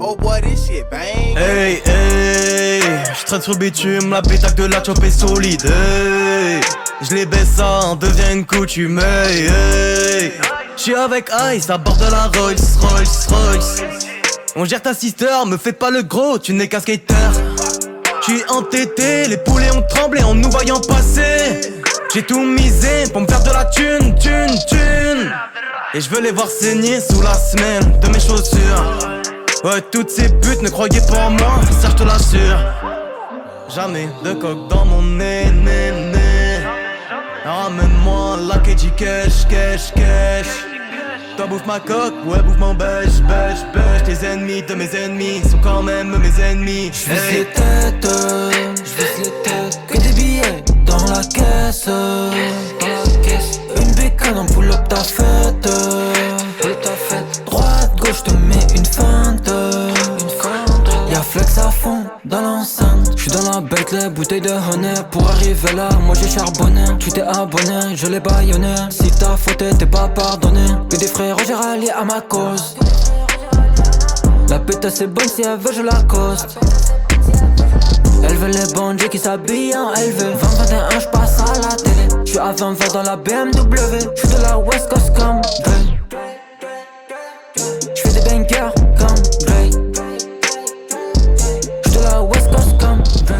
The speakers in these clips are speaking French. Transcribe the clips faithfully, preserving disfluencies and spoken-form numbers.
Oh boy, this shit bang. Hey, hey, j'traîne sur le bitume, la pétaque de la chop est solide. Hey, j'les baisse, ça en devient une coutume. Hey, hey, j'suis avec Ice à bord de la Rolls Royce Royce. On gère ta sister, me fais pas le gros, tu n'es qu'un skater. J'suis entêté, les poulets ont tremblé en nous voyant passer. J'ai tout misé pour me faire de la thune, thune, thune. Et je veux les voir saigner sous la semelle de mes chaussures. Ouais, toutes ces putes ne croyaient pas en moi, ça je te l'assure. Jamais de coke dans mon nez, nez, nez. Ramène-moi la K G cash, cash, cash. Toi bouffe ma coque, ouais bouffe mon beige, beige, beige. Tes ennemis de mes ennemis sont quand même mes ennemis. J'vise hey. les têtes, j'vise les têtes. Que des billets dans la caisse, dans la caisse. Une bécane en pull up ta fête, ta fête. Droite, gauche, te mets une feinte, une feinte. Y'a flex à fond dans l'enceinte. J'suis dans la bête, les bouteilles de honey. Pour arriver là, moi j'ai charbonné. Tu t'es abonné, je l'ai baïonné. Si t'as fauté, t'es pas pardonné. Que des frères, j'ai rallié à ma cause. La pétasse est bonne, si elle veut, je la coste. Elle veut les bandits qui s'habillent en L V. vingt vingt et un, j'passe à la télé. J'suis à vingt vingt dans la B M W. J'suis de la West Coast comme Dre. J'fais des bangers comme Dre. J'suis de la West Coast comme Dre.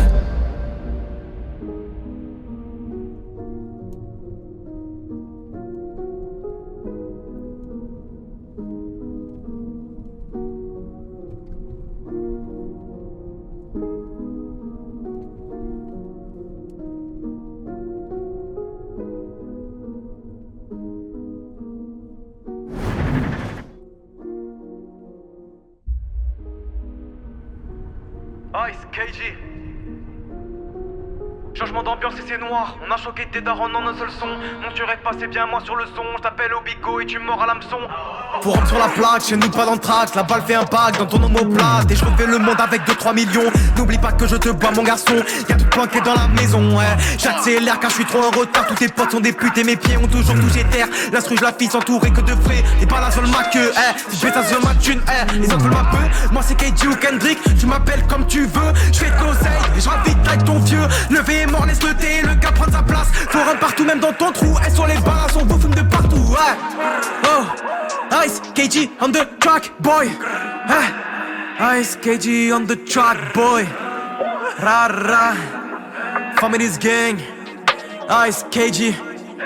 Ice, K G. Changement d'ambiance et c'est noir. On a choqué tes darons en un seul son. Mon tu rêves pas, c'est bien moi sur le son. Je t'appelle au bigot et tu mords à l'hameçon. Pour rentrer sur la plaque, chez nous pas dans le track. La balle fait un pack dans ton omoplate. Et je refais le monde avec deux trois millions. N'oublie pas que je te bois mon garçon. Y'a tout planqué dans la maison, ouais. J'accélère car je suis trop en retard. Tous tes potes sont des putes et mes pieds ont toujours touché terre. L'instru je la fisse entourée que de frais. T'es pas la seule ma queue, eh. Si je fais ça sur ma thune, eh. Les autres veulent ma peu. Moi c'est K G ou Kendrick. Tu m'appelles comme tu veux. Je fais de l'oseille et je ravitaille ton vieux. Levé et mort, laisse le thé, le gars prendre sa place. Faut run partout, même dans ton trou. Elles sont les balles, on vous fume de partout, ouais. Oh, Ice, K G on the track, boy. Hey. Ice, K G on the track, boy. Ra ra. Family's gang. Ice, K G.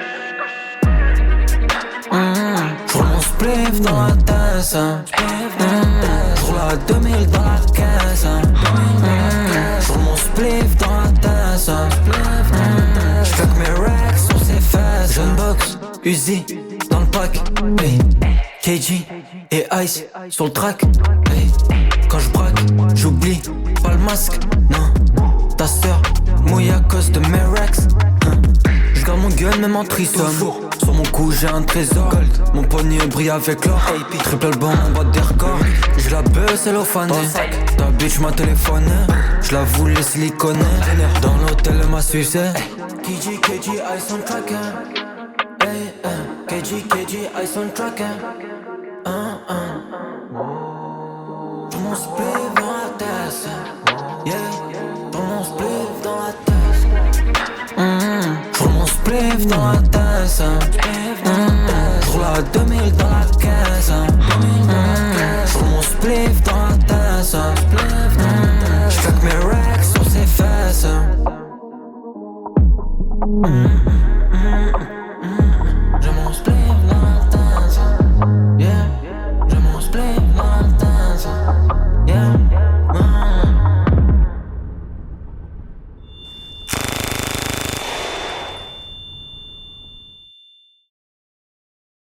Mmh, j'roule mon spliff dans la tasse. Mmh, j'roule à deux mille dans la caisse. Mmh, j'roule mon spliff dans la tasse. Mmh, j'claque mes racks sur ses fesses. Jeune box, Uzi dans le pack. Hey. K G et Ice sur le track. Hey. Quand j'braque, j'oublie pas le masque. Non, ta sœur mouille à cause de mes racks. J'garde mon gun même en trisome. Sur mon cou j'ai un trésor. Mon poignet brille avec l'or. Triple album en bas des records. J'ai la beuh cellophanée. Ta bitch m'a téléphoné. J'la voulais siliconer. Dans l'hôtel elle m'a sucé. K G, K G, Ice on track. Hey, K G, K G, Ice on track. Tout mon spliff dans la tasse. Yeah, tout mon spliff dans la tasse. Mmh, j'roule mon spliff dans la tasse. Mmh, j'roule à deux mille dans la caisse. Mmh, j'roule mon spliff dans la tasse. Mmh, j'claque mes racks sur ses fesses. Mmh, mmh, mmh.